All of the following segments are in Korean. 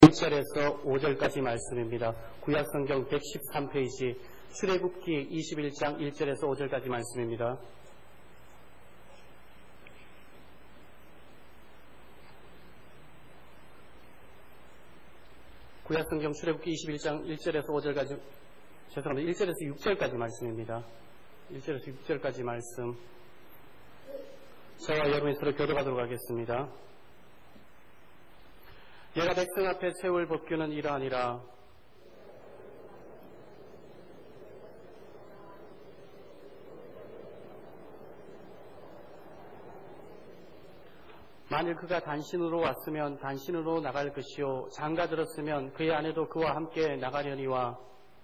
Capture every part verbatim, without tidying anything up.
일 절에서 오 절까지 말씀입니다. 구약성경 백십삼 페이지 출애굽기 이십일 장 일 절에서 오 절까지 말씀입니다. 구약성경 출애굽기 이십일 장 일 절에서 오 절까지, 죄송합니다. 일 절에서 육 절까지 말씀입니다. 일 절에서 육 절까지 말씀. 저와 여러분이 서로 교도하도록 하겠습니다. 내가 백성 앞에 세울 법규는 이러하니라. 만일 그가 단신으로 왔으면 단신으로 나갈 것이요 장가 들었으면 그의 아내도 그와 함께 나가려니와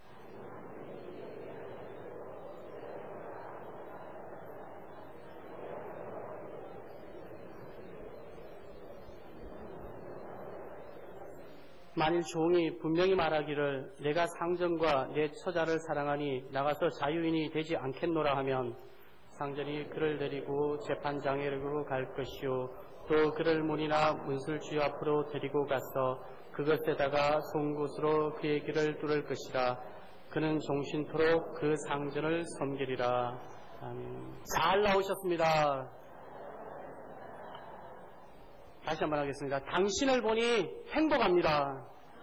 만일 종이 분명히 말하기를 내가 상전과 내 처자를 사랑하니 나가서 자유인이 되지 않겠노라 하면 상전이 그를 데리고 재판장에로 갈 것이요 또 그를 문이나 문술주 앞으로 데리고 가서 그것에다가 송곳으로 그의 길을 뚫을 것이라. 그는 종신토록 그 상전을 섬기리라. 아멘. 잘 나오셨습니다. 다시 한번 하겠습니다. 당신을 보니 행복합니다.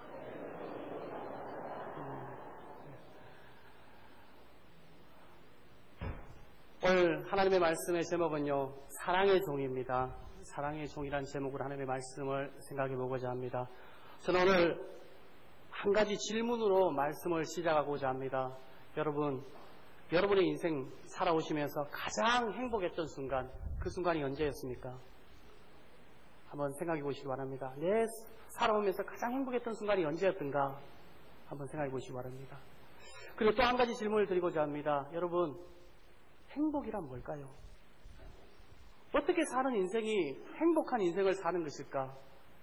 오늘 하나님의 말씀의 제목은요, 사랑의 종입니다. 사랑의 종이라는 제목으로 하나님의 말씀을 생각해 보고자 합니다. 저는 오늘 한 가지 질문으로 말씀을 시작하고자 합니다. 여러분, 여러분의 인생 살아오시면서 가장 행복했던 순간, 그 순간이 언제였습니까? 한번 생각해 보시기 바랍니다. 내 살아오면서 가장 행복했던 순간이 언제였던가 한번 생각해 보시기 바랍니다. 그리고 또 한 가지 질문을 드리고자 합니다. 여러분, 행복이란 뭘까요? 어떻게 사는 인생이 행복한 인생을 사는 것일까?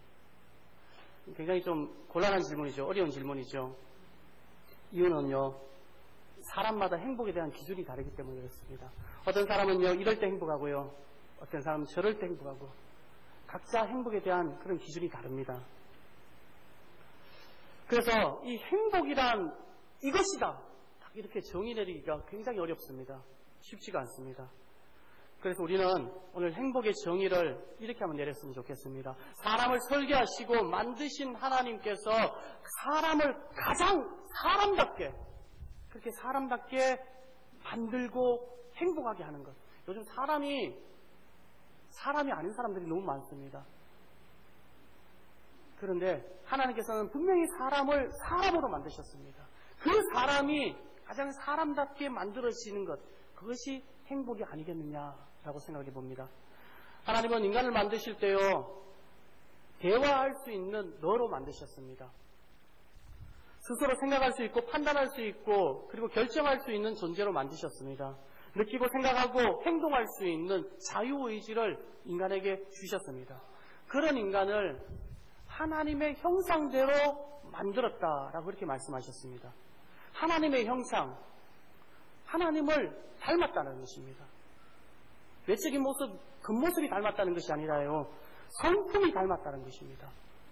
굉장히 좀 곤란한 질문이죠. 어려운 질문이죠. 이유는요, 사람마다 행복에 대한 기준이 다르기 때문에 그렇습니다. 어떤 사람은요, 이럴 때 행복하고요, 어떤 사람은 저럴 때 행복하고, 각자 행복에 대한 그런 기준이 다릅니다. 그래서 이 행복이란 이것이다, 이렇게 정의 내리기가 굉장히 어렵습니다. 쉽지가 않습니다. 그래서 우리는 오늘 행복의 정의를 이렇게 한번 내렸으면 좋겠습니다. 사람을 설계하시고 만드신 하나님께서 사람을 가장 사람답게, 그렇게 사람답게 만들고 행복하게 하는 것. 요즘 사람이 사람이 아닌 사람들이 너무 많습니다. 그런데 하나님께서는 분명히 사람을 사람으로 만드셨습니다. 그 사람이 가장 사람답게 만들어지는 것, 그것이 행복이 아니겠느냐라고 생각해 봅니다. 하나님은 인간을 만드실 때요, 대화할 수 있는 너로 만드셨습니다. 스스로 생각할 수 있고 판단할 수 있고 그리고 결정할 수 있는 존재로 만드셨습니다. 느끼고 생각하고 행동할 수 있는 자유의지를 인간에게 주셨습니다. 그런 인간을 하나님의 형상대로 만들었다라고 그렇게 말씀하셨습니다. 하나님의 형상, 하나님을 닮았다는 것입니다. 외적인 모습, 겉모습이 닮았다는 것이 아니라요, 성품이 닮았다는 것입니다.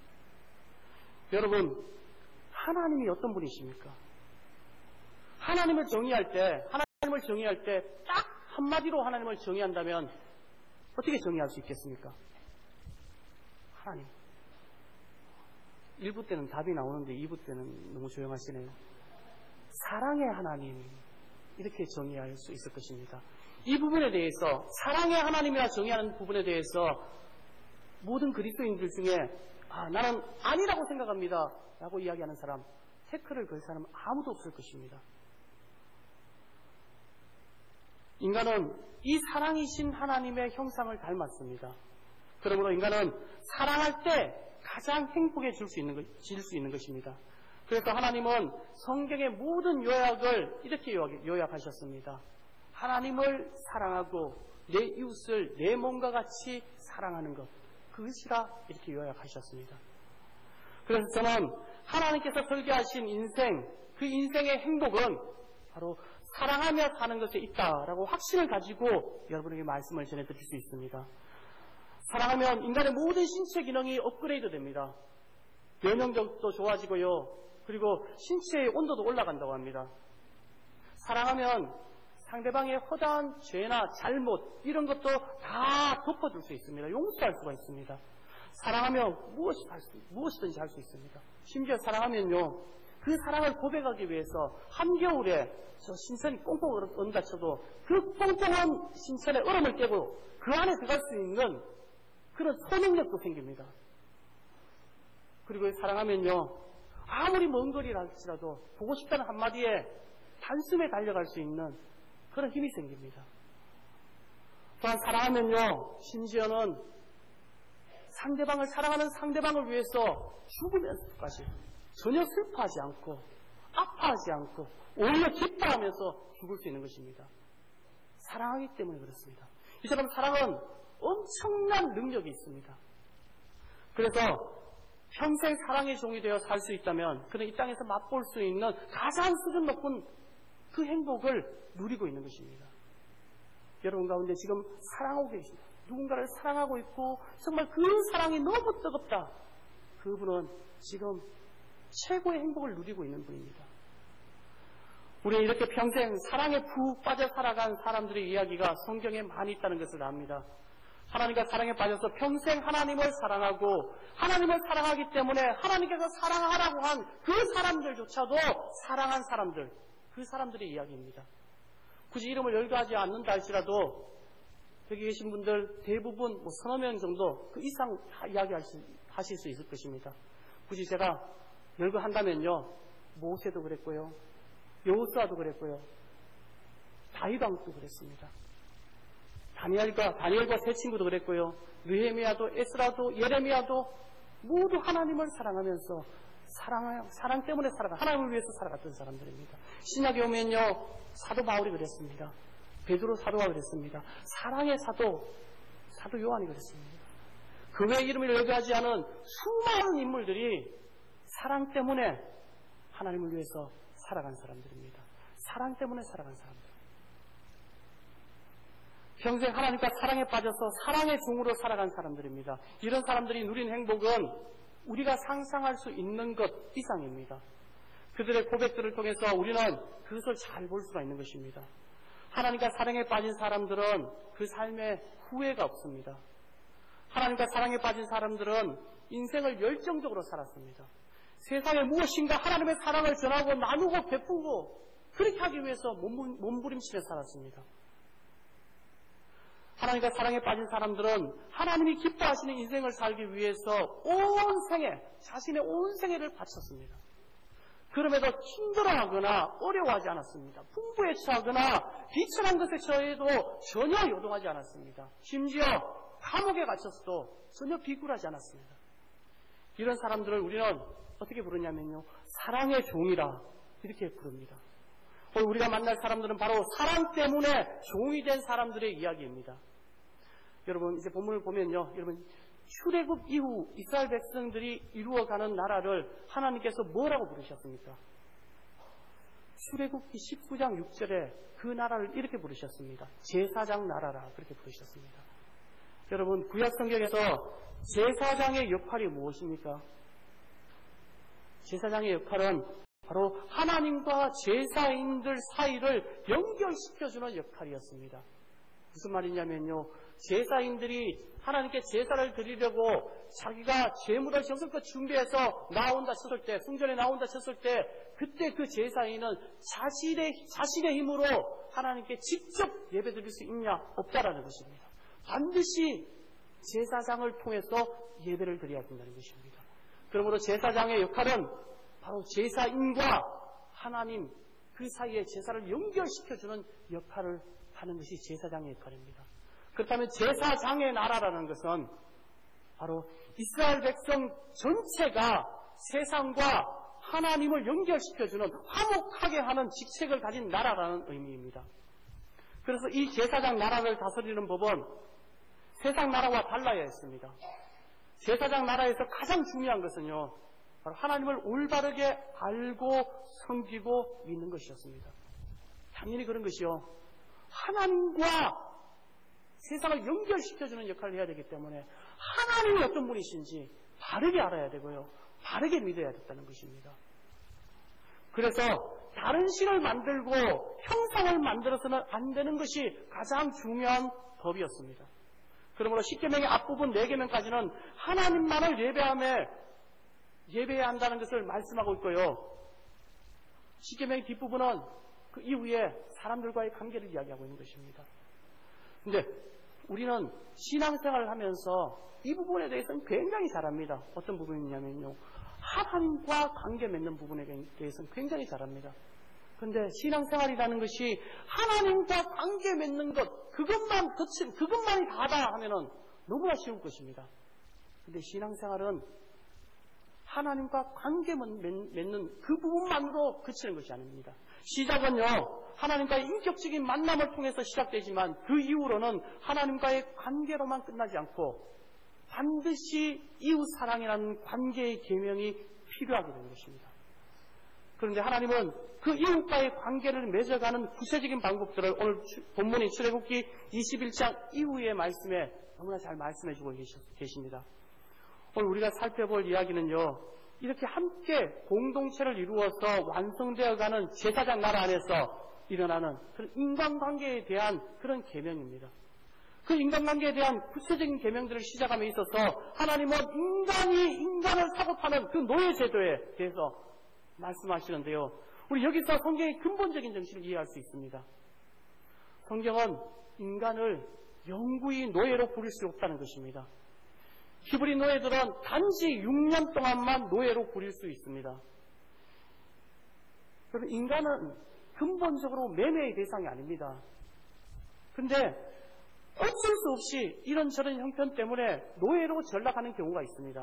여러분, 하나님이 어떤 분이십니까? 하나님을 정의할 때, 하나님을 정의할 때 딱 한마디로 하나님을 정의한다면 어떻게 정의할 수 있겠습니까? 하나님. 일 부 때는 답이 나오는데 이 부 때는 너무 조용하시네요. 사랑의 하나님, 이렇게 정의할 수 있을 것입니다. 이 부분에 대해서, 사랑의 하나님이라 정의하는 부분에 대해서 모든 그리스도인들 중에 아, 나는 아니라고 생각합니다 라고 이야기하는 사람, 태클을 걸 사람 아무도 없을 것입니다. 인간은 이 사랑이신 하나님의 형상을 닮았습니다. 그러므로 인간은 사랑할 때 가장 행복해질 수 있는, 질 수 있는 것입니다. 그래서 하나님은 성경의 모든 요약을 이렇게 요약하셨습니다. 하나님을 사랑하고 내 이웃을 내 몸과 같이 사랑하는 것, 그것이라 이렇게 요약하셨습니다. 그래서 저는 하나님께서 설계하신 인생, 그 인생의 행복은 바로 사랑하며 사는 것에 있다라고 확신을 가지고 여러분에게 말씀을 전해드릴 수 있습니다. 사랑하면 인간의 모든 신체 기능이 업그레이드 됩니다. 면역력도 좋아지고요. 그리고 신체의 온도도 올라간다고 합니다. 사랑하면 상대방의 허다한 죄나 잘못 이런 것도 다 덮어줄 수 있습니다. 용서할 수가 있습니다. 사랑하면 무엇이 할 수, 무엇이든지 할 수 있습니다. 심지어 사랑하면요, 그 사랑을 고백하기 위해서 한겨울에 저 신선이 꽁꽁 얼은다 쳐도 그 꽁꽁한 신선의 얼음을 깨고 그 안에 들어갈 수 있는 그런 소능력도 생깁니다. 그리고 사랑하면요, 아무리 먼 거리라 할지라도 보고 싶다는 한마디에 단숨에 달려갈 수 있는 그런 힘이 생깁니다. 또한 사랑하면요, 심지어는 상대방을 사랑하는 상대방을 위해서 죽으면서까지 전혀 슬퍼하지 않고 아파하지 않고 오히려 기뻐하면서 죽을 수 있는 것입니다. 사랑하기 때문에 그렇습니다. 이처럼 사랑은 엄청난 능력이 있습니다. 그래서 평생 사랑의 종이 되어 살 수 있다면 그는 이 땅에서 맛볼 수 있는 가장 수준 높은 그 행복을 누리고 있는 것입니다. 여러분 가운데 지금 사랑하고 계십니다. 누군가를 사랑하고 있고 정말 그 사랑이 너무 뜨겁다. 그분은 지금 최고의 행복을 누리고 있는 분입니다. 우리는 이렇게 평생 사랑에 푹 빠져 살아간 사람들의 이야기가 성경에 많이 있다는 것을 압니다. 하나님과 사랑에 빠져서 평생 하나님을 사랑하고 하나님을 사랑하기 때문에 하나님께서 사랑하라고 한 그 사람들조차도 사랑한 사람들, 그 사람들의 이야기입니다. 굳이 이름을 열거하지 않는다 할지라도 여기 계신 분들 대부분 뭐 서너 명 정도 그 이상 이야기하실 수 있을 것입니다. 굳이 제가 열거한다면요, 모세도 그랬고요, 여호수아도 그랬고요, 다윗 왕도 그랬습니다. 다니엘과 다니엘과 세 친구도 그랬고요, 느헤미야도 에스라도 예레미야도 모두 하나님을 사랑하면서 사랑 사랑 때문에 살아가 하나님을 위해서 살아갔던 사람들입니다. 신약에 오면요, 사도 바울이 그랬습니다. 베드로 사도가 그랬습니다. 사랑의 사도 사도 요한이 그랬습니다. 그 외 이름을 열거하지 않은 수많은 인물들이 사랑 때문에 하나님을 위해서 살아간 사람들입니다. 사랑 때문에 살아간 사람들. 평생 하나님과 사랑에 빠져서 사랑의 종으로 살아간 사람들입니다. 이런 사람들이 누린 행복은 우리가 상상할 수 있는 것 이상입니다. 그들의 고백들을 통해서 우리는 그것을 잘 볼 수가 있는 것입니다. 하나님과 사랑에 빠진 사람들은 그 삶에 후회가 없습니다. 하나님과 사랑에 빠진 사람들은 인생을 열정적으로 살았습니다. 세상에 무엇인가 하나님의 사랑을 전하고 나누고 베푸고 그렇게 하기 위해서 몸부림치며 살았습니다. 하나님과 사랑에 빠진 사람들은 하나님이 기뻐하시는 인생을 살기 위해서 온 생애, 자신의 온 생애를 바쳤습니다. 그럼에도 힘들어하거나 어려워하지 않았습니다. 풍부에 처하거나 비천한 것에 처해도 전혀 요동하지 않았습니다. 심지어 감옥에 갇혔어도 전혀 비굴하지 않았습니다. 이런 사람들을 우리는 어떻게 부르냐면요, 사랑의 종이라 이렇게 부릅니다. 오늘 우리가 만날 사람들은 바로 사랑 때문에 종이 된 사람들의 이야기입니다. 여러분 이제 본문을 보면요, 여러분 출애굽 이후 이스라엘 백성들이 이루어가는 나라를 하나님께서 뭐라고 부르셨습니까? 출애굽기 십구 장 육 절에 그 나라를 이렇게 부르셨습니다. 제사장 나라라 그렇게 부르셨습니다. 여러분 구약 성경에서 제사장의 역할이 무엇입니까? 제사장의 역할은 바로 하나님과 제사인들 사이를 연결시켜주는 역할이었습니다. 무슨 말이냐면요, 제사인들이 하나님께 제사를 드리려고 자기가 제물을 정성껏 준비해서 나온다 쳤을 때, 성전에 나온다 쳤을 때, 그때 그 제사인은 자신의, 자신의 힘으로 하나님께 직접 예배 드릴 수 있냐? 없다라는 것입니다. 반드시 제사장을 통해서 예배를 드려야 된다는 것입니다. 그러므로 제사장의 역할은 바로 제사인과 하나님 그 사이에 제사를 연결시켜주는 역할을 하는 것이 제사장의 역할입니다. 그렇다면 제사장의 나라라는 것은 바로 이스라엘 백성 전체가 세상과 하나님을 연결시켜주는 화목하게 하는 직책을 가진 나라라는 의미입니다. 그래서 이 제사장 나라를 다스리는 법은 세상 나라와 달라야 했습니다. 제사장 나라에서 가장 중요한 것은요, 바로 하나님을 올바르게 알고 섬기고 믿는 것이었습니다. 당연히 그런 것이요, 하나님과 세상을 연결시켜주는 역할을 해야 되기 때문에 하나님이 어떤 분이신지 바르게 알아야 되고요, 바르게 믿어야 됐다는 것입니다. 그래서 다른 신을 만들고 형상을 만들어서는 안 되는 것이 가장 중요한 법이었습니다. 그러므로 십계명의 앞부분 네 계명까지는 하나님만을 예배하며 예배해야 한다는 것을 말씀하고 있고요. 십계명의 뒷부분은 그 이후에 사람들과의 관계를 이야기하고 있는 것입니다. 근데 우리는 신앙생활을 하면서 이 부분에 대해서는 굉장히 잘합니다. 어떤 부분이냐면요. 하나님과 관계 맺는 부분에 대해서는 굉장히 잘합니다. 그런데 신앙생활이라는 것이 하나님과 관계 맺는 것, 그것만 거친, 그것만이 다다 하면은 너무나 쉬울 것입니다. 그런데 신앙생활은 하나님과 관계 맺는 그 부분만으로 그치는 것이 아닙니다. 시작은요, 하나님과의 인격적인 만남을 통해서 시작되지만 그 이후로는 하나님과의 관계로만 끝나지 않고 반드시 이웃 사랑이라는 관계의 계명이 필요하게 되는 것입니다. 그런데 하나님은 그 이웃과의 관계를 맺어가는 구체적인 방법들을 오늘 본문인 출애굽기 이십일 장 이후의 말씀에 너무나 잘 말씀해 주고 계십니다. 오늘 우리가 살펴볼 이야기는요, 이렇게 함께 공동체를 이루어서 완성되어가는 제사장 나라 안에서 일어나는 그런 인간관계에 대한 그런 계명입니다. 그 인간관계에 대한 구체적인 계명들을 시작함에 있어서 하나님은 인간이 인간을 사고 파는 그 노예 제도에 대해서 말씀하시는데요. 우리 여기서 성경의 근본적인 정신을 이해할 수 있습니다. 성경은 인간을 영구히 노예로 부릴 수 없다는 것입니다. 히브리 노예들은 단지 육 년 동안만 노예로 부릴 수 있습니다. 그래서 인간은 근본적으로 매매의 대상이 아닙니다. 그런데 어쩔 수 없이 이런저런 형편 때문에 노예로 전락하는 경우가 있습니다.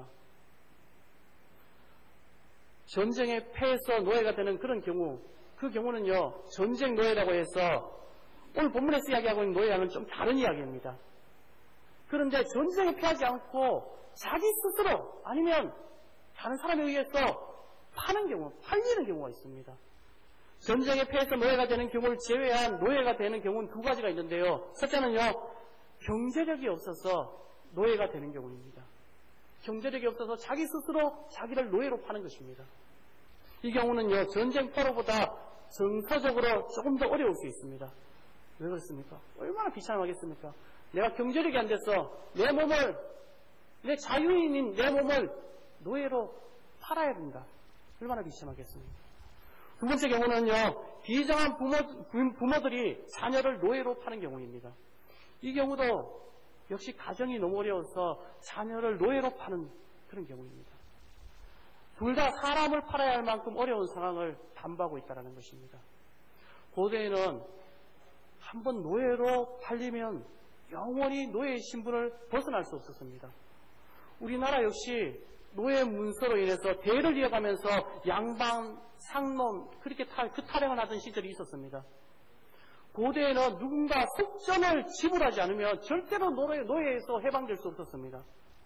전쟁에 패해서 노예가 되는 그런 경우, 그 경우는요, 전쟁 노예라고 해서 오늘 본문에서 이야기하고 있는 노예와는 좀 다른 이야기입니다. 그런데 전쟁에 패하지 않고 자기 스스로 아니면 다른 사람에 의해서 파는 경우, 팔리는 경우가 있습니다. 전쟁에 패해서 노예가 되는 경우를 제외한 노예가 되는 경우는 두 가지가 있는데요. 첫째는요, 경제력이 없어서 노예가 되는 경우입니다. 경제력이 없어서 자기 스스로 자기를 노예로 파는 것입니다. 이 경우는요, 전쟁 포로보다 정서적으로 조금 더 어려울 수 있습니다. 왜 그렇습니까? 얼마나 비참하겠습니까? 내가 경제력이 안 돼서 내 몸을, 내 자유인인 내 몸을 노예로 팔아야 된다. 얼마나 비참하겠습니까? 두 번째 경우는요, 비정한 부모, 부모들이 자녀를 노예로 파는 경우입니다. 이 경우도 역시 가정이 너무 어려워서 자녀를 노예로 파는 그런 경우입니다. 둘 다 사람을 팔아야 할 만큼 어려운 상황을 담보하고 있다는 것입니다. 고대에는 한번 노예로 팔리면 영원히 노예의 신분을 벗어날 수 없었습니다. 우리나라 역시 노예 문서로 인해서 대를 이어가면서 양반, 상놈 그렇게 탈, 그 탈행을 하던 시절이 있었습니다. 고대에는 누군가 속전을 지불하지 않으면 절대로 노예, 노예에서 해방될 수 없었습니다.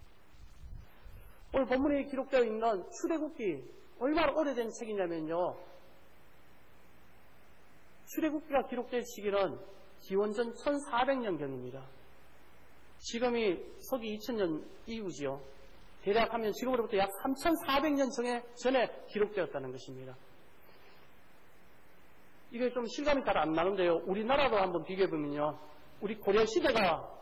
오늘 본문에 기록되어 있는 출애굽기, 얼마나 오래된 책이냐면요, 출애굽기가 기록된 시기는 기원전 천사백 년경입니다. 지금이 서기 이천 년 이후지요. 대략 하면 지금으로부터 약 삼천사백 년 전에, 전에 기록되었다는 것입니다. 이게 좀 실감이 잘 안 나는데요. 우리나라로 한번 비교해보면요, 우리 고려시대가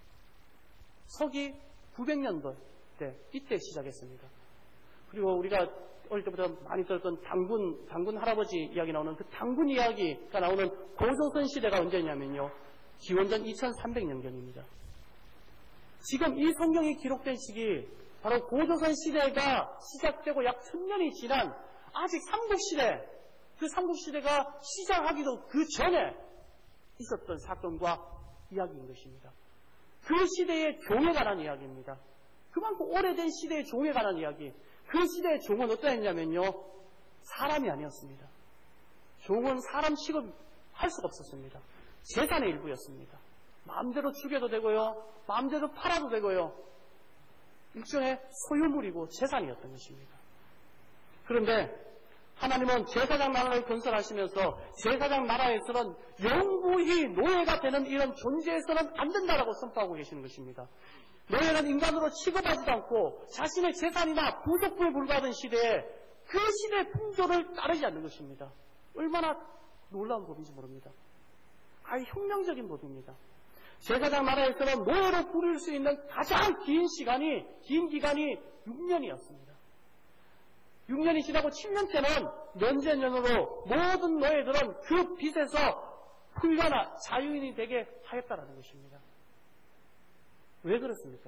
서기 구백 년도 때, 이때 시작했습니다. 그리고 우리가 어릴 때부터 많이 들었던 당군, 당군 할아버지 이야기 나오는 그 당군 이야기가 나오는 고조선 시대가 언제냐면요, 기원전 이천삼백 년경입니다. 지금 이 성경이 기록된 시기, 바로 고조선 시대가 시작되고 약 천년이 지난 아직 삼국시대, 그 삼국시대가 시작하기도 그 전에 있었던 사건과 이야기인 것입니다. 그 시대의 종에 관한 이야기입니다. 그만큼 오래된 시대의 종에 관한 이야기. 그 시대의 종은 어떠했냐면요, 사람이 아니었습니다. 종은 사람 취급할 수가 없었습니다. 재산의 일부였습니다. 마음대로 죽여도 되고요, 마음대로 팔아도 되고요, 일종의 소유물이고 재산이었던 것입니다. 그런데 하나님은 제사장 나라를 건설하시면서 제사장 나라에서는 영구히 노예가 되는 이런 존재에서는 안 된다라고 선포하고 계시는 것입니다. 노예는 인간으로 취급하지도 않고 자신의 재산이나 부속부에 불과하던 시대에 그 시대의 풍조를 따르지 않는 것입니다. 얼마나 놀라운 법인지 모릅니다. 아주 혁명적인 법입니다. 제사장 나라에서는 노예로 부릴 수 있는 가장 긴 시간이, 긴 기간이 육 년이었습니다. 육 년이 지나고 칠 년째는 면제년으로 모든 노예들은 그 빚에서 풀려나 자유인이 되게 하였다는 것입니다. 왜 그렇습니까?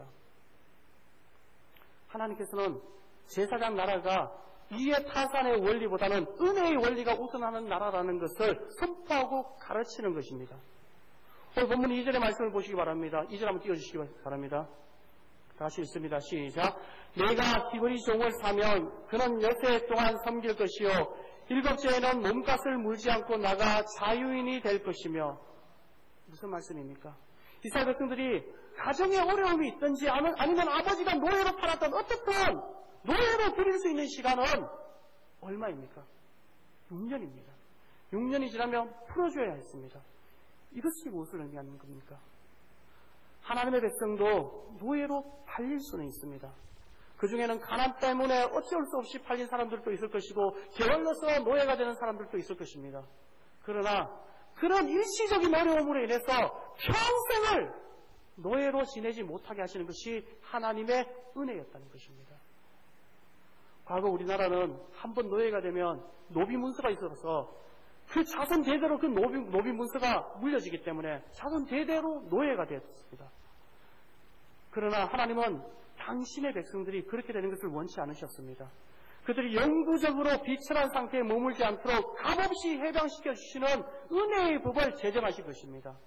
하나님께서는 제사장 나라가 이해 타산의 원리보다는 은혜의 원리가 우선하는 나라라는 것을 선포하고 가르치는 것입니다. 오늘 본문 이 절의 말씀을 보시기 바랍니다. 이 절 한번 띄워주시기 바랍니다. 다시 읽습니다. 시작. 내가 히브리 종을 사면 그는 여세 동안 섬길 것이요 일곱째에는 몸값을 물지 않고 나가 자유인이 될 것이며. 무슨 말씀입니까? 이스라엘 백성들이 가정에 어려움이 있든지 아니면 아버지가 노예로 팔았던 어떻든 노예로 부릴 수 있는 시간은 얼마입니까? 육 년입니다. 육 년이 지나면 풀어줘야 했습니다. 이것이 무엇을 의미하는 겁니까? 하나님의 백성도 노예로 팔릴 수는 있습니다. 그 중에는 가난 때문에 어쩔 수 없이 팔린 사람들도 있을 것이고 게을러서 노예가 되는 사람들도 있을 것입니다. 그러나 그런 일시적인 어려움으로 인해서 평생을 노예로 지내지 못하게 하시는 것이 하나님의 은혜였다는 것입니다. 과거 우리나라는 한 번 노예가 되면 노비 문서가 있어서 그 자손 대대로 그 노비, 노비 문서가 물려지기 때문에 자손 대대로 노예가 되었습니다. 그러나 하나님은 당신의 백성들이 그렇게 되는 것을 원치 않으셨습니다. 그들이 영구적으로 비천한 상태에 머물지 않도록 값없이 해방시켜 주시는 은혜의 법을 제정하신 것입니다.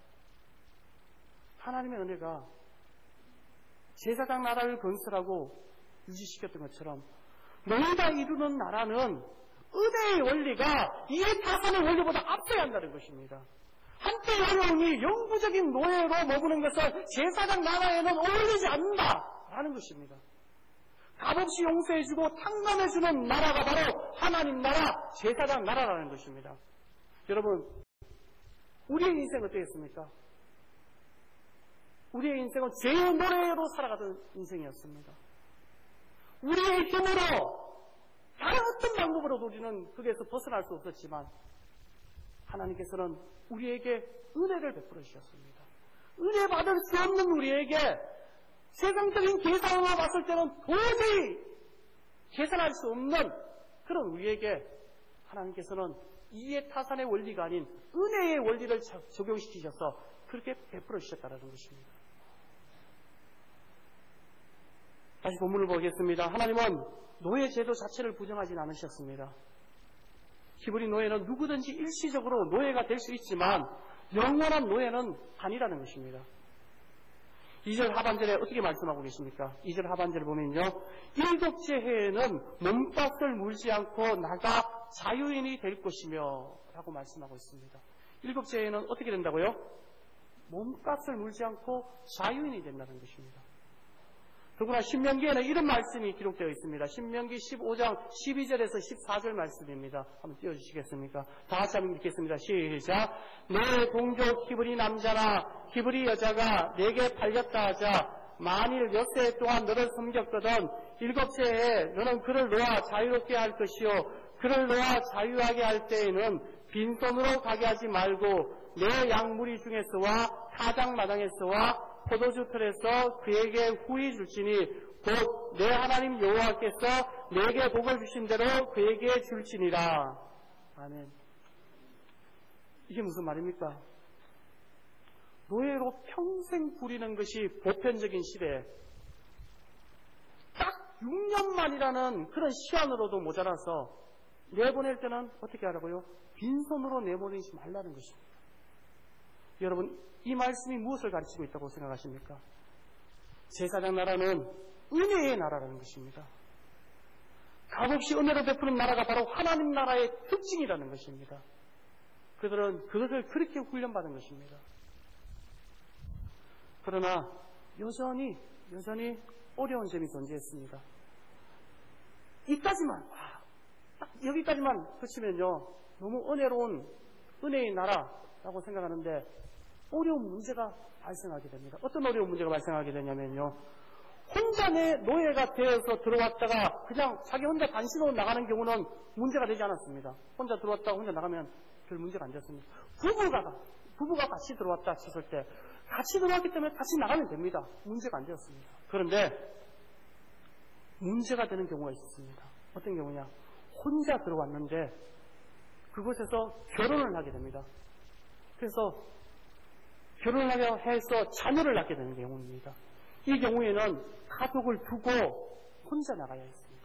하나님의 은혜가 제사장 나라를 건설하고 유지시켰던 것처럼 너희가 이루는 나라는 은혜의 원리가 이해타산의 원리보다 앞서야 한다는 것입니다. 한때의 어려움이 영구적인 노예로 머무는 것을 제사장 나라에는 어울리지 않는다라는 것입니다. 값없이 용서해주고 탕감해주는 나라가 바로 하나님 나라, 제사장 나라라는 것입니다. 여러분, 우리의 인생 어떻겠습니까? 우리의 인생은 죄의 노래로 살아가던 인생이었습니다. 우리의 힘으로 다른 어떤 방법으로도 우리는 거기에서 벗어날 수 없었지만 하나님께서는 우리에게 은혜를 베풀어 주셨습니다. 은혜 받을 수 없는 우리에게 세상적인 계산으로 봤을 때는 도저히 계산할 수 없는 그런 우리에게 하나님께서는 이해타산의 원리가 아닌 은혜의 원리를 적용시키셔서 그렇게 베풀어 주셨다는 것입니다. 다시 본문을 보겠습니다. 하나님은 노예 제도 자체를 부정하진 않으셨습니다. 히브리 노예는 누구든지 일시적으로 노예가 될 수 있지만 영원한 노예는 아니라는 것입니다. 이 절 하반절에 어떻게 말씀하고 계십니까? 이 절 하반절을 보면요. 일곱째 해에는 몸값을 물지 않고 나가 자유인이 될 것이며 라고 말씀하고 있습니다. 일곱째 해에는 어떻게 된다고요? 몸값을 물지 않고 자유인이 된다는 것입니다. 더구나 신명기에는 이런 말씀이 기록되어 있습니다. 신명기 십오 장 십이 절에서 십사 절 말씀입니다. 한번 띄워주시겠습니까? 다 같이 한번 읽겠습니다. 시작. 내 동족 히브리 남자나 히브리 여자가 내게 팔렸다 하자 만일 엿새 동안 너를 섬겼거든 일곱째 해에 너는 그를 놓아 자유롭게 할 것이요 그를 놓아 자유하게 할 때에는 빈손으로 가게 하지 말고 내 양무리 중에서와 타작마당에서와 포도주 틀에서 그에게 후히 줄지니 곧 내 하나님 여호와께서 내게 복을 주신 대로 그에게 줄지니라. 아멘. 이게 무슨 말입니까? 노예로 평생 부리는 것이 보편적인 시대에 딱 육 년만이라는 그런 시간으로도 모자라서 내보낼 때는 어떻게 하라고요? 빈손으로 내보내지 말라는 것입니다. 여러분, 이 말씀이 무엇을 가르치고 있다고 생각하십니까? 제사장 나라는 은혜의 나라라는 것입니다. 값없이 은혜를 베푸는 나라가 바로 하나님 나라의 특징이라는 것입니다. 그들은 그것을 그렇게 훈련받은 것입니다. 그러나 여전히 여전히 어려운 점이 존재했습니다. 이까지만 딱 여기까지만 그치면요 너무 은혜로운 은혜의 나라라고 생각하는데 어려운 문제가 발생하게 됩니다. 어떤 어려운 문제가 발생하게 되냐면요. 혼자 내 노예가 되어서 들어왔다가 그냥 자기 혼자 단신으로 나가는 경우는 문제가 되지 않았습니다. 혼자 들어왔다가 혼자 나가면 별 문제가 안 됐습니다. 부부가, 부부가 같이 들어왔다 했을 때 같이 들어왔기 때문에 같이 나가면 됩니다. 문제가 안 되었습니다. 그런데 문제가 되는 경우가 있었습니다. 어떤 경우냐. 혼자 들어왔는데 그곳에서 결혼을 하게 됩니다. 그래서 결혼을 하려 해서 자녀를 낳게 되는 경우입니다. 이 경우에는 가족을 두고 혼자 나가야 했습니다.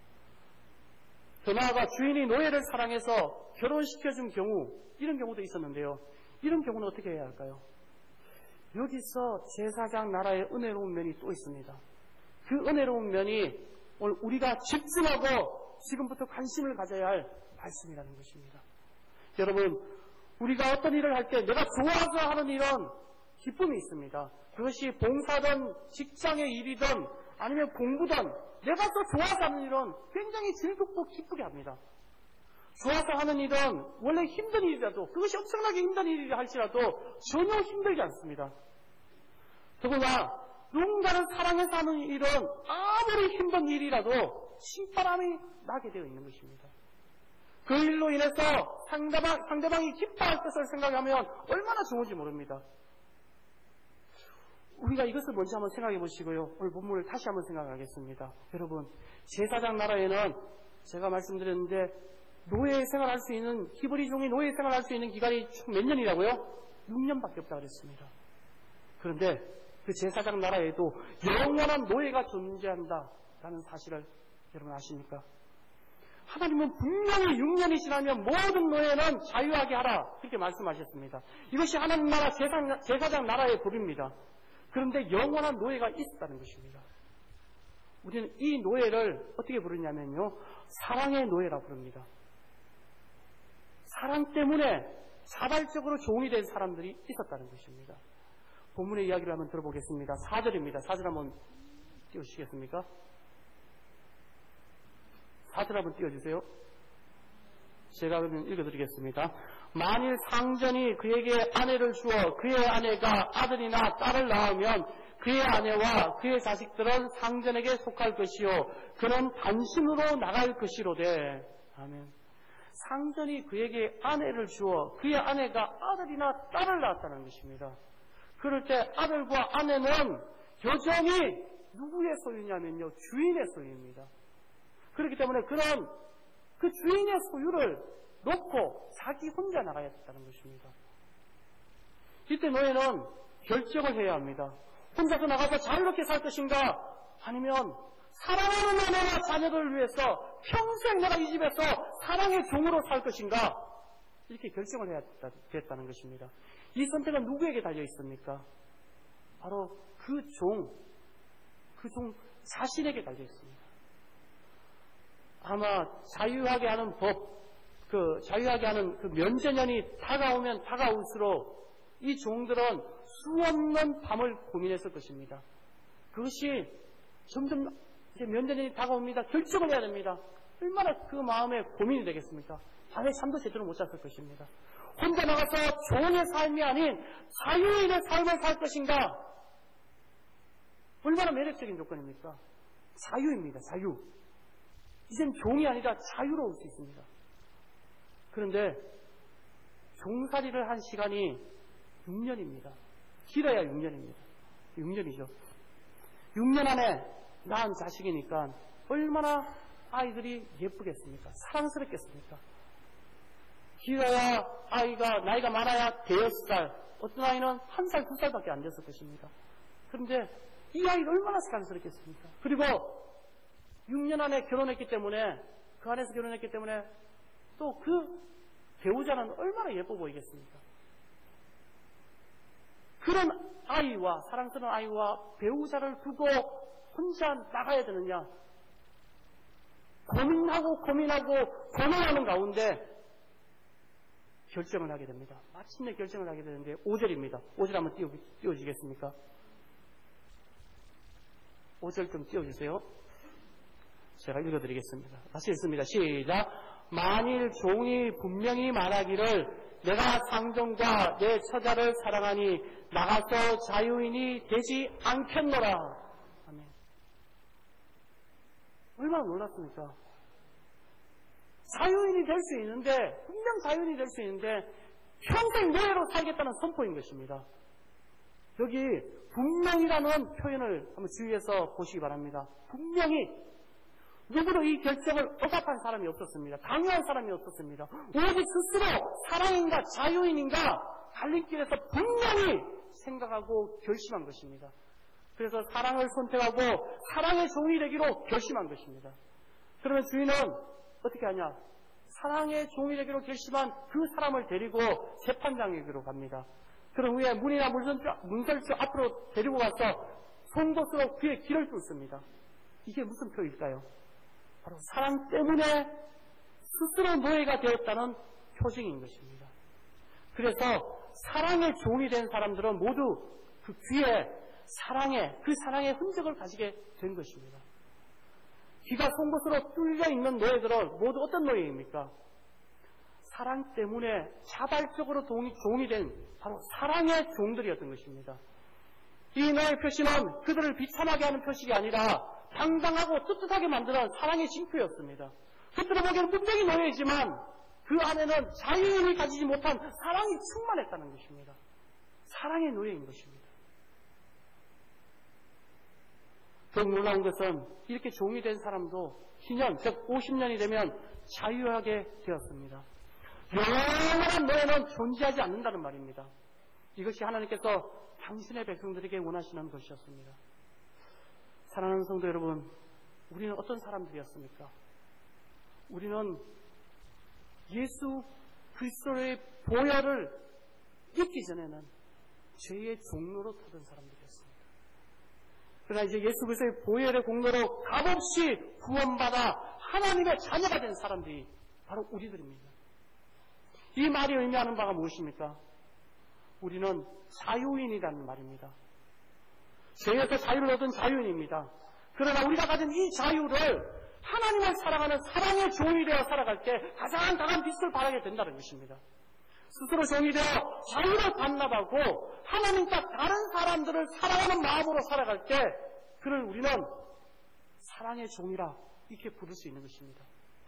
더 나아가 주인이 노예를 사랑해서 결혼시켜준 경우, 이런 경우도 있었는데요. 이런 경우는 어떻게 해야 할까요? 여기서 제사장 나라의 은혜로운 면이 또 있습니다. 그 은혜로운 면이 오늘 우리가 집중하고 지금부터 관심을 가져야 할 말씀이라는 것입니다. 여러분, 우리가 어떤 일을 할 때 내가 좋아서 하는 일은 기쁨이 있습니다. 그것이 봉사든 직장의 일이든 아니면 공부든 내가 또 좋아서 하는 일은 굉장히 즐겁고 기쁘게 합니다. 좋아서 하는 일은 원래 힘든 일이라도 그것이 엄청나게 힘든 일이라 할지라도 전혀 힘들지 않습니다. 더구나 누군가를 사랑해서 하는 일은 아무리 힘든 일이라도 신바람이 나게 되어 있는 것입니다. 그 일로 인해서 상대방, 상대방이 기뻐할 것을 생각하면 얼마나 좋은지 모릅니다. 우리가 이것을 먼저 한번 생각해 보시고요. 오늘 본문을 다시 한번 생각하겠습니다. 여러분, 제사장 나라에는 제가 말씀드렸는데 노예 생활할 수 있는, 히브리 종이 노예 생활할 수 있는 기간이 총 몇 년이라고요? 육 년밖에 없다고 그랬습니다. 그런데 그 제사장 나라에도 영원한 노예가 존재한다라는 사실을 여러분 아십니까? 하나님은 분명히 육 년이 지나면 모든 노예는 자유하게 하라 그렇게 말씀하셨습니다. 이것이 하나님 나라 제사장, 제사장 나라의 법입니다. 그런데 영원한 노예가 있었다는 것입니다. 우리는 이 노예를 어떻게 부르냐면요, 사랑의 노예라고 부릅니다. 사랑 때문에 자발적으로 종이 된 사람들이 있었다는 것입니다. 본문의 이야기를 한번 들어보겠습니다. 사 절입니다. 사 절 한번 띄워주시겠습니까? 사 절 한번 띄워주세요. 제가 그러면 읽어드리겠습니다. 만일 상전이 그에게 아내를 주어 그의 아내가 아들이나 딸을 낳으면 그의 아내와 그의 자식들은 상전에게 속할 것이요 그는 단신으로 나갈 것이로되. 아멘. 상전이 그에게 아내를 주어 그의 아내가 아들이나 딸을 낳았다는 것입니다. 그럴 때 아들과 아내는 여전히 누구의 소유냐면요, 주인의 소유입니다. 그렇기 때문에 그런 그 주인의 소유를 놓고 자기 혼자 나가야 된다는 것입니다. 이때 노예는 결정을 해야 합니다. 혼자서 나가서 자유롭게 살 것인가, 아니면 사랑하는 아내와 자녀를 위해서 평생 내가 이 집에서 사랑의 종으로 살 것인가, 이렇게 결정을 해야 됐다는 것입니다. 이 선택은 누구에게 달려 있습니까? 바로 그 종, 그 종 자신에게 달려 있습니다. 아마 자유하게 하는 법, 그 자유하게 하는 그 면제년이 다가오면 다가올수록 이 종들은 수없는 밤을 고민했을 것입니다. 그것이 점점 이제 면제년이 다가옵니다. 결정을 해야 됩니다. 얼마나 그 마음에 고민이 되겠습니까? 밤에 잠도 제대로 못 잤을 것입니다. 혼자 나가서 종의 삶이 아닌 자유인의 삶을 살 것인가? 얼마나 매력적인 조건입니까? 자유입니다. 자유. 이젠 종이 아니라 자유로울 수 있습니다. 그런데 종살이를 한 시간이 육 년입니다. 길어야 육 년입니다. 육 년이죠. 육 년 안에 낳은 자식이니까 얼마나 아이들이 예쁘겠습니까? 사랑스럽겠습니까? 길어야 아이가 나이가 많아야 대여섯 살, 어떤 아이는 한 살, 두 살밖에 안 됐을 것입니다. 그런데 이 아이가 얼마나 사랑스럽겠습니까? 그리고 육 년 안에 결혼했기 때문에, 그 안에서 결혼했기 때문에 또 그 배우자는 얼마나 예뻐 보이겠습니까? 그런 아이와, 사랑스러운 아이와 배우자를 두고 혼자 나가야 되느냐? 고민하고 고민하고 고민하는 가운데 결정을 하게 됩니다. 마침내 결정을 하게 되는데 오 절입니다. 오 절 한번 띄워, 띄워주시겠습니까? 오 절 좀 띄워주세요. 제가 읽어드리겠습니다. 다시 읽습니다. 시작. 만일 종이 분명히 말하기를 내가 상종과 내 처자를 사랑하니 나가서 자유인이 되지 않겠노라. 아멘. 얼마나 놀랐습니까? 자유인이 될 수 있는데, 분명 자유인이 될 수 있는데 평생 노예로 살겠다는 선포인 것입니다. 여기 분명이라는 표현을 한번 주의해서 보시기 바랍니다. 분명히 누구도 이 결정을 억압한 사람이 없었습니다. 강요한 사람이 없었습니다. 오직 스스로 사랑인가 자유인인가 갈림길에서 분명히 생각하고 결심한 것입니다. 그래서 사랑을 선택하고 사랑의 종이 되기로 결심한 것입니다. 그러면 주인은 어떻게 하냐? 사랑의 종이 되기로 결심한 그 사람을 데리고 재판장에게로 갑니다. 그런 후에 문이나 문설주 앞으로 데리고 가서 송곳으로 그의 길을 뚫습니다. 이게 무슨 표일까요? 바로 사랑 때문에 스스로 노예가 되었다는 표징인 것입니다. 그래서 사랑의 종이 된 사람들은 모두 그 귀에 사랑의, 그 사랑의 흔적을 가지게 된 것입니다. 귀가 송곳으로 뚫려 있는 노예들은 모두 어떤 노예입니까? 사랑 때문에 자발적으로 종이, 종이 된 바로 사랑의 종들이었던 것입니다. 이 노예 표시는 그들을 비참하게 하는 표식이 아니라 당당하고 떳떳하게 만드는 사랑의 징표였습니다. 겉으로 보기에는 분명히 노예이지만 그 안에는 자유인을 가지지 못한 사랑이 충만했다는 것입니다. 사랑의 노예인 것입니다. 더욱 놀라운 것은 이렇게 종이 된 사람도 희년, 즉 오십 년이 되면 자유하게 되었습니다. 영원한 노예는 존재하지 않는다는 말입니다. 이것이 하나님께서 당신의 백성들에게 원하시는 것이었습니다. 사랑하는 성도 여러분, 우리는 어떤 사람들이었습니까? 우리는 예수 그리스도의 보혈을 잊기 전에는 죄의 종로로 타던 사람들이었습니다. 그러나 이제 예수 그리스도의 보혈의 공로로 값없이 구원받아 하나님의 자녀가 된 사람들이 바로 우리들입니다. 이 말이 의미하는 바가 무엇입니까? 우리는 자유인이라는 말입니다. 죄에서 자유를 얻은 자유인입니다. 그러나 우리가 가진 이 자유를 하나님을 사랑하는 사랑의 종이 되어 살아갈 때 가장 강한 빛을 발하게 된다는 것입니다. 스스로 종이 되어 자유를 반납하고 하나님과 다른 사람들을 사랑하는 마음으로 살아갈 때 그를 우리는 사랑의 종이라 이렇게 부를 수 있는 것입니다.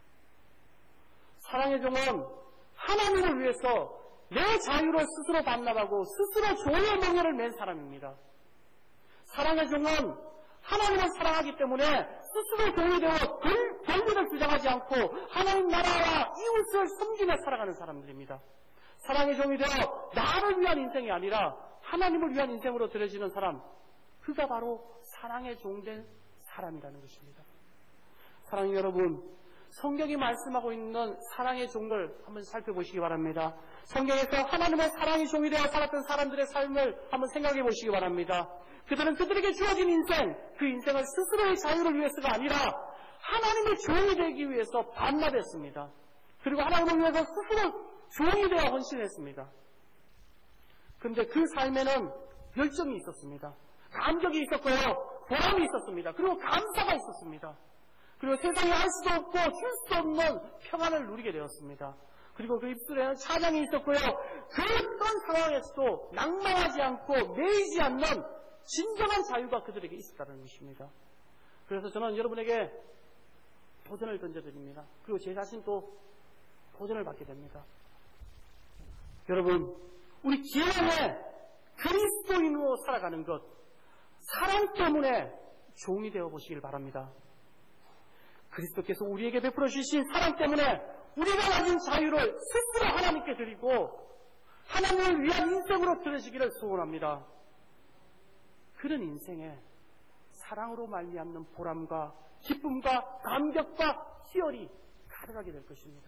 사랑의 종은 하나님을 위해서 내 자유를 스스로 반납하고 스스로 종의 멍에를 맨 사람입니다. 사랑의 종은 하나님을 사랑하기 때문에 스스로 종이 되어 권리를 주장하지 않고 하나님 나라와 이웃을 섬기며 살아가는 사람들입니다. 사랑의 종이 되어 나를 위한 인생이 아니라 하나님을 위한 인생으로 들여지는 사람, 그가 바로 사랑의 종된 사람이라는 것입니다. 사랑하는 여러분, 성경이 말씀하고 있는 사랑의 종을 한번 살펴보시기 바랍니다. 성경에서 하나님의 사랑의 종이 되어 살았던 사람들의 삶을 한번 생각해 보시기 바랍니다. 그들은 그들에게 주어진 인생, 그 인생을 스스로의 자유를 위해서가 아니라 하나님의 종이 되기 위해서 반납했습니다. 그리고 하나님을 위해서 스스로 종이 되어 헌신했습니다. 그런데 그 삶에는 열정이 있었습니다. 감격이 있었고요. 보람이 있었습니다. 그리고 감사가 있었습니다. 그리고 세상에 할 수도 없고 줄 수 없는 평안을 누리게 되었습니다. 그리고 그 입술에는 찬양이 있었고요. 그 어떤 상황에서도 낭망하지 않고 매이지 않는 진정한 자유가 그들에게 있었다는 것입니다. 그래서 저는 여러분에게 도전을 던져드립니다. 그리고 제 자신도 도전을 받게 됩니다. 여러분, 우리 기왕에 그리스도인으로 살아가는 것, 사랑 때문에 종이 되어 보시길 바랍니다. 그리스도께서 우리에게 베풀어 주신 사랑 때문에 우리가 가진 자유를 스스로 하나님께 드리고 하나님을 위한 인생으로 들으시기를 소원합니다. 그런 인생에 사랑으로 말미암는 보람과 기쁨과 감격과 희열이 가득하게 될 것입니다.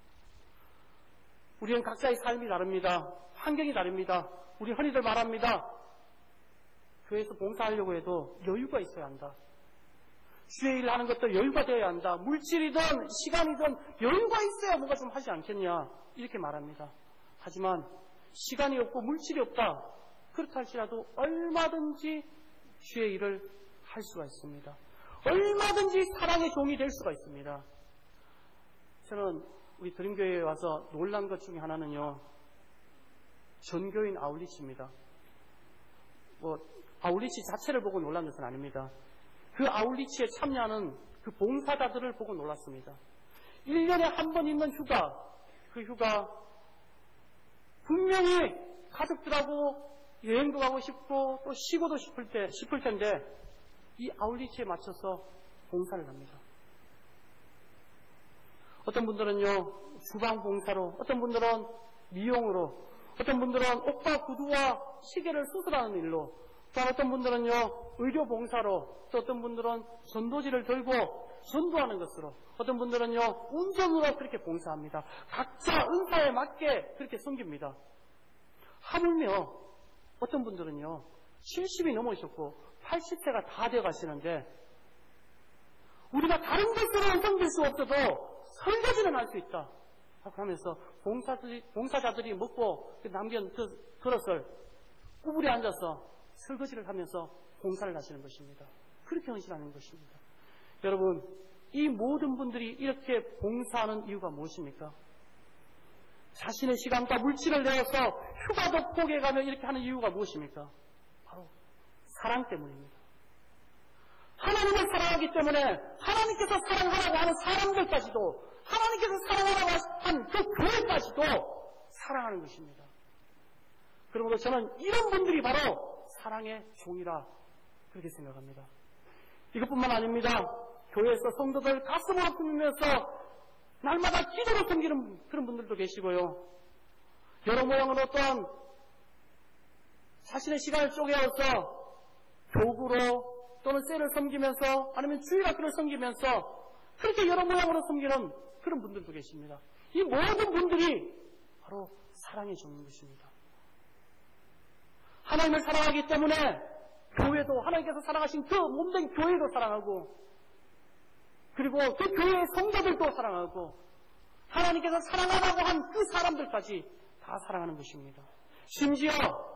우리는 각자의 삶이 다릅니다. 환경이 다릅니다. 우리 흔히들 말합니다. 교회에서 봉사하려고 해도 여유가 있어야 한다. 주의 일을 하는 것도 여유가 되어야 한다. 물질이든 시간이든 여유가 있어야 뭔가 좀 하지 않겠냐. 이렇게 말합니다. 하지만 시간이 없고 물질이 없다. 그렇다 할지라도 얼마든지 주의 일을 할 수가 있습니다. 얼마든지 사랑의 종이 될 수가 있습니다. 저는 우리 드림교회에 와서 놀란 것 중에 하나는요, 전교인 아울리치입니다. 뭐 아울리치 자체를 보고 놀란 것은 아닙니다. 그 아울리치에 참여하는 그 봉사자들을 보고 놀랐습니다. 일 년에 한 번 있는 휴가, 그 휴가 분명히 가족들하고 여행도 가고 싶고 또 쉬고도 싶을 때 싶을 텐데 이 아울리치에 맞춰서 봉사를 합니다. 어떤 분들은요 주방 봉사로, 어떤 분들은 미용으로, 어떤 분들은 옷과 구두와 시계를 수술하는 일로, 또 어떤 분들은요 의료 봉사로, 또 어떤 분들은 전도지를 들고 전도하는 것으로, 어떤 분들은요 운전으로 그렇게 봉사합니다. 각자 은사에 맞게 그렇게 섬깁니다. 하물며 어떤 분들은요 칠십이 넘으셨고 팔십 세가 다 되어 가시는데 우리가 다른 것으로는 섬길 수 없어도 설거지는 할 수 있다 하면서 봉사들이, 봉사자들이 먹고 남긴 그 그릇을 구부려 앉아서 설거지를 하면서 봉사를 하시는 것입니다. 그렇게 헌신하는 것입니다. 여러분, 이 모든 분들이 이렇게 봉사하는 이유가 무엇입니까? 자신의 시간과 물질을 내어서 휴가도 포기해가며 이렇게 하는 이유가 무엇입니까? 바로 사랑 때문입니다. 하나님을 사랑하기 때문에 하나님께서 사랑하라고 하는 사람들까지도, 하나님께서 사랑하라고 한 그 교회까지도 사랑하는 것입니다. 그러므로 저는 이런 분들이 바로 사랑의 종이라 그렇게 생각합니다. 이것뿐만 아닙니다. 교회에서 성도들 가슴으로 품으면서 날마다 기도로 섬기는 그런 분들도 계시고요. 여러 모양으로 어떤 자신의 시간을 쪼개어서 교구로 또는 셀을 섬기면서 아니면 주일학교를 섬기면서 그렇게 여러 모양으로 섬기는 그런 분들도 계십니다. 이 모든 분들이 바로 사랑의 종인 것입니다. 하나님을 사랑하기 때문에 교회도, 하나님께서 사랑하신 그 몸된 교회도 사랑하고, 그리고 그 교회의 성도들도 사랑하고, 하나님께서 사랑하라고 한 그 사람들까지 다 사랑하는 것입니다. 심지어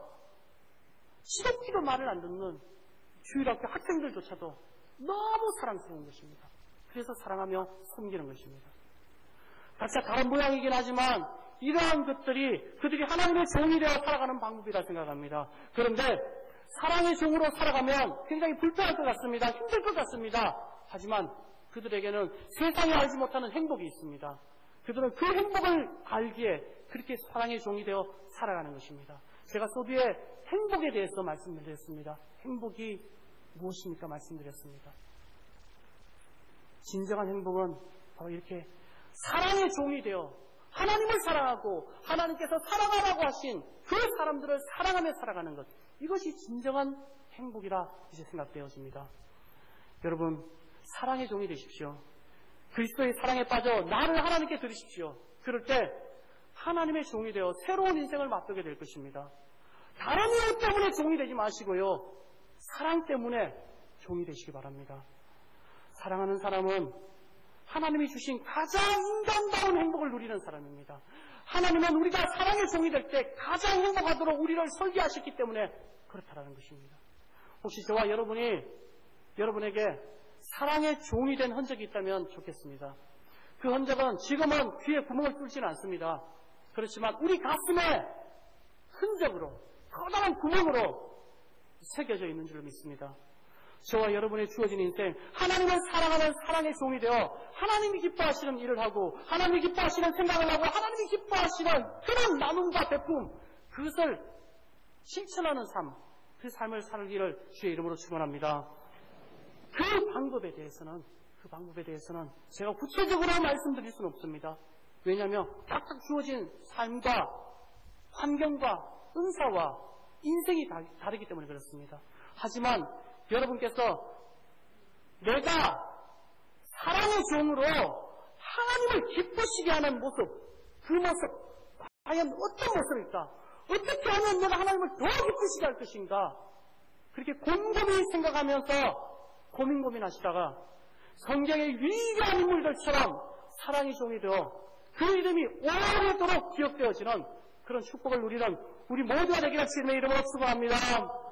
시덥지도 말을 안 듣는 주일학교 학생들조차도 너무 사랑스러운 것입니다. 그래서 사랑하며 섬기는 것입니다. 각자 다른 모양이긴 하지만 이러한 것들이 그들이 하나님의 종이 되어 살아가는 방법이라 생각합니다. 그런데 사랑의 종으로 살아가면 굉장히 불편할 것 같습니다. 힘들 것 같습니다. 하지만 그들에게는 세상에 알지 못하는 행복이 있습니다. 그들은 그 행복을 알기에 그렇게 사랑의 종이 되어 살아가는 것입니다. 제가 서두에 행복에 대해서 말씀드렸습니다. 행복이 무엇입니까? 말씀드렸습니다. 진정한 행복은 바로 이렇게 사랑의 종이 되어 하나님을 사랑하고 하나님께서 사랑하라고 하신 그 사람들을 사랑하며 살아가는 것, 이것이 진정한 행복이라 이제 생각되어집니다. 여러분, 사랑의 종이 되십시오. 그리스도의 사랑에 빠져 나를 하나님께 드리십시오. 그럴 때 하나님의 종이 되어 새로운 인생을 맛보게 될 것입니다. 다른 이유 때문에 종이 되지 마시고요, 사랑 때문에 종이 되시기 바랍니다. 사랑하는 사람은 하나님이 주신 가장 인간다운 행복을 누리는 사람입니다. 하나님은 우리가 사랑의 종이 될 때 가장 행복하도록 우리를 설계하셨기 때문에 그렇다라는 것입니다. 혹시 저와 여러분이 여러분에게 사랑의 종이 된 흔적이 있다면 좋겠습니다. 그 흔적은 지금은 귀에 구멍을 뚫지는 않습니다. 그렇지만 우리 가슴에 흔적으로, 커다란 구멍으로 새겨져 있는 줄 믿습니다. 저와 여러분의 주어진 인생, 하나님을 사랑하는 사랑의 종이 되어 하나님이 기뻐하시는 일을 하고 하나님이 기뻐하시는 생각을 하고 하나님이 기뻐하시는 그런 나눔과 베품, 그것을 실천하는 삶, 그 삶을 살기를 주의 이름으로 축원합니다. 그 방법에 대해서는 그 방법에 대해서는 제가 구체적으로 말씀드릴 수는 없습니다. 왜냐하면 각각 주어진 삶과 환경과 은사와 인생이 다르기 때문에 그렇습니다. 하지만 여러분께서 내가 사랑의 종으로 하나님을 기쁘시게 하는 모습, 그 모습 과연 어떤 모습일까? 어떻게 하면 내가 하나님을 더 기쁘시게 할 것인가? 그렇게 곰곰이 생각하면서 고민 고민하시다가 성경의 위대한 인물들처럼 사랑의 종이 되어 그 이름이 오래도록 기억되어지는 그런 축복을 누리는 우리 모두가 되기를 주님의 이름으로 축원합니다.